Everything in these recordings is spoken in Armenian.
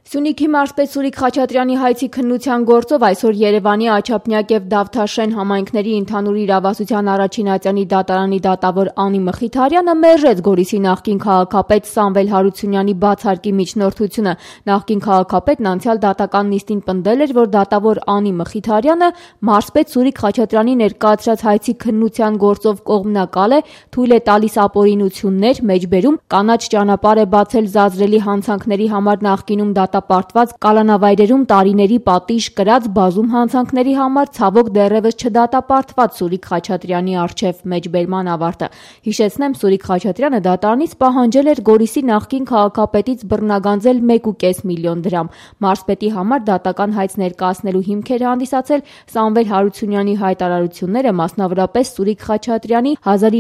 Սյունիքի մարզպետ Սուրիկ Խաչատրյանի հայցի քննության գործով այսօր Երևանի Աչափնյակ և Դավթաշեն համայնքների ընդհանուր իրավասության առաջին ատյանի դատարանի դատավոր Անի Մխիթարյանը մերժեց Գորիսի նախկին քաղաքապետ Սամվել Հարությունյանի բացարկի միջնորդությունը։ Նախկին քաղաքապետն անցյալ դատական նիստին պնդել էր, որ դատավոր Անի Մխիթարյանը մարզպետ Սուրիկ Խաչատրյանի ներկայացրած հայցի քննության գործով կողմնակալ է, թույլ է տալիս ապօրինություններ, մեջբերում, կանաչ ճանապարհ է բացել զազրելի հանցանքների համար նախկինում դատապարտված կալանավայրերում տարիների պատիժ կրած բազում հանցանքների համար ցավոք դեռևս չդատապարտված Սուրիկ Խաչատրյանի առջև մեջբերման ավարտը։ Հիշեցնեմ, Սուրիկ Խաչատրյանը դատարանից պահանջել էր Գորիսի նախկին քաղաքապետից բռնագանձել 1.5 միլիոն դրամ։ Մարզպետի համար դատական հայց ներկայացնելու հիմքեր հանդիսացել Սամվել Հարությունյանի հայտարարությունները, մասնավորապես Սուրիկ Խաչատրյանի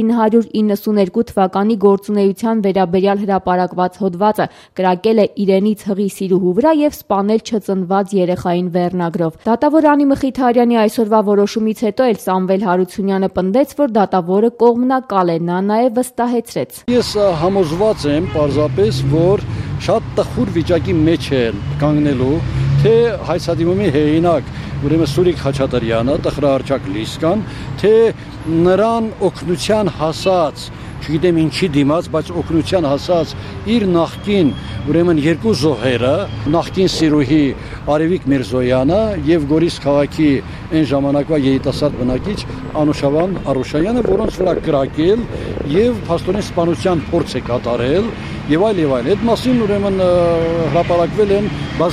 1992 թվականի գործունեության վերաբերյալ հրապարակված հոդվածը, կրակել է իրենից հղի սիրուհու վրա և սպանել չծնված երեխային վերնագրով։ Դատավոր Անի Մխիթարյանի այսօրվա որոշումից հետո էլ Սամվել Հարությունյանը պնդեց, որ դատավորը կողմնակալ է, նա նաև վստահեցրեց. Ես համոզված եմ պարզապես, որ շատ տխուր վիճակի մեջ է կանգնելու, թե հայցադիմումի հեղինակ, ուրեմն Սուրիկ Խաչատրյանը, տխրահարճակ Լիսկան, թե նրան օգնության հասած, չգիտեմ ինչի դիմաց, բայց օգնության հասած իր նախկին, ուրեմն երկու զոհերը, նախկին սիրուհի Արևիկ Միրզոյանը եւ Գորիս քաղաքի այն ժամանակվա երիտասարդ բնակիչ Անուշավան Արուշայանը, որոնց վրա կրակել եւ փաստորեն սպանության փորձ է կատարել եւ այլ եւ այլ։ Այդ մասին ուրեմն հրապարակվել են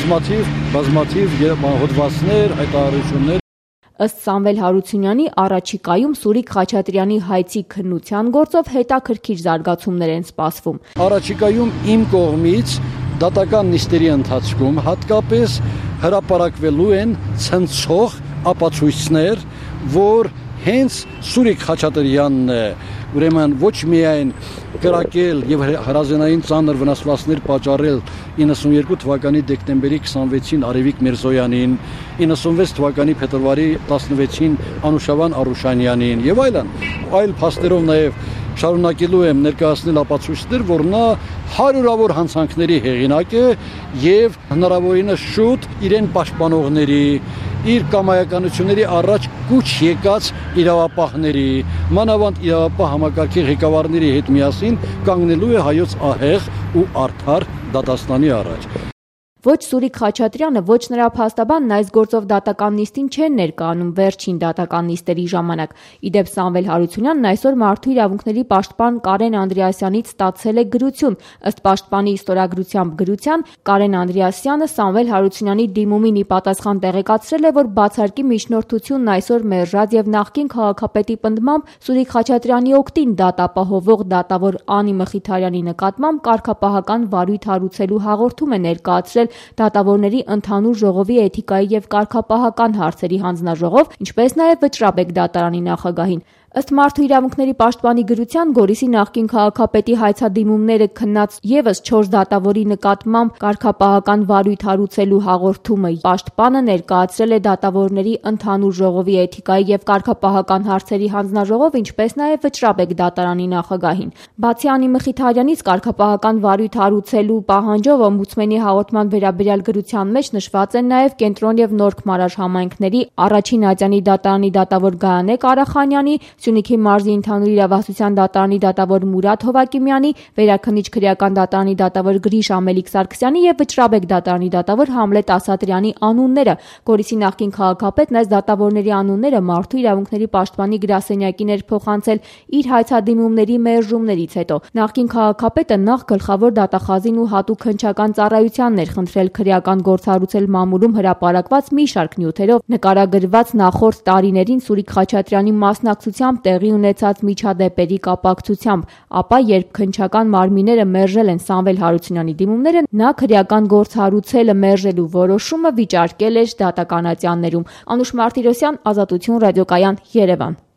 բազմաթիվ հոդվածներ, հայտարարություններ։ Ըստ Սամվել Հարությունյանի, առաջիկայում Սուրիկ Խաչատրյանի հայցի քննության գործով հետաքրքիր զարգացումներ են սպասվում։ Առաջիկայում իմ կողմից դատական նիստերի ընթացքում հատկապես հրապարակվելու են ցնցող ապացույցներ, որ հենց Սուրիկ Խաչատրյանն է, ուրեմն ոչ միայն կրակել եւ հրազենային ծանր վնասվածքներ պատճառել 92 թվականի դեկտեմբերի 26-ին Արևիկ Միրզոյանին, 96 թվականի փետրվարի 16-ին Անուշավան Արուշանյանին եւ այլ փաստերով նաեւ շարունակելու եմ ներկայացնել ապացույցներ, որ նա հարյուրավոր հանցանքների հեղինակ է եւ հնարավորինս շուտ իրեն պաշտպանողների, իր կամայականությունների առաջ կուչ եկած իրավապահների, մանավանդ իրավապահ համակարգի ղեկավարների հետ միասին կանգնելու է հայոց ահեղ ու արդար դատաստանի առաջ։ Ոչ Սուրիկ Խաչատրյանը, ոչ նրա փաստաբանն այս գործով դատական նիստին չեն ներկայանում վերջին դատական նիստերի ժամանակ։ Իդեպ Սամվել Հարությունյանն այսօր մարդու իրավունքների պաշտպան Կարեն Անդրեասյանից ստացել է գրություն։ Ըստ պաշտպանի ստորագրությամբ գրության, Կարեն Անդրեասյանը Սամվել Հարությունյանի դիմումին ի պատասխան տեղեկացրել է, որ բացարկի միջնորդությունն այսօր մերժած եւ նախկին քաղաքապետի պնդմամբ Սուրիկ Խաչատրյանի օգտին դատապահովող դատավոր Անի Մխիթարյանի նկատմամբ կարգապահական վարույթ հարուցելու հաղորդում է ներկայացրել Դատավորների ընդհանուր ժողովի էթիկայի եւ կարգապահական հարցերի հանձնաժողով, ինչպես նաեւ Վճռաբեկ դատարանի նախագահին։ Ըստ մարդու իրավունքների պաշտպանի գրության, Գորիսի նախկին քաղաքապետի հայցադիմումները քննած եւս 4 դատավորի նկատմամբ կարգապահական վարույթ հարուցելու հաղորդումը պաշտպանը ներկայացրել է դատավորների ընդհանուր ժողովի էթիկայի եւ կարգապահական հարցերի հանձնաժողով, ինչպես նաեւ Վճռաբեկ դատարանի նախագահին։ Բացի Անի Մխիթարյանից կարգապահական վարույթ հարուցելու պահանջով օմբուդսմենի հաղորդման վերաբերյալ գրության մեջ նշված են նաեւ Կենտրոն եւ Նորք Մարաշ համայնքների առաջին ատյանի դատարանի դատավոր Գայանե Կարախանյանի, Սյունիքի մարզի ընդհանուր իրավասության դատարանի դատավոր Մուրադ Հովակիմյանի, Վերաքննիչ քրեական դատարանի դատավոր Գրիշ Ամելիք Սարգսյանի եւ Վճռաբեկ դատարանի դատավոր Համլետ Ասատրյանի անունները։ Գորիսի նախկին քաղաքապետն այս դատավորների անունները մարդու իրավունքների պաշտպանի գրասենյակին էր փոխանցել իր հայցադիմումների մերժումներից հետո։ Նախկին քաղաքապետը նախ գլխավոր դատախազին ու հատուկ հնչական ծառայությանն էր խնդրել քրեական գործ հարուցել մամուլում հրապարակված մի շարք նյութերով, նկարագրված նախորդ տարիներին Սուրիկ Խաչատրյանի մասնակցությամբ տեղի ունեցած միջադեպերի կապակցությամբ, ապա երբ քննչական մարմինները մերժել են Սամվել Հարությունյանի դիմումները, նա քրեական գործ հարուցելը մերժելու որոշումը վիճարկել էր դատական ատյաններում։ Անուշ Մարտիրոսյան, Ազատություն ռադիոկայան, Երևան։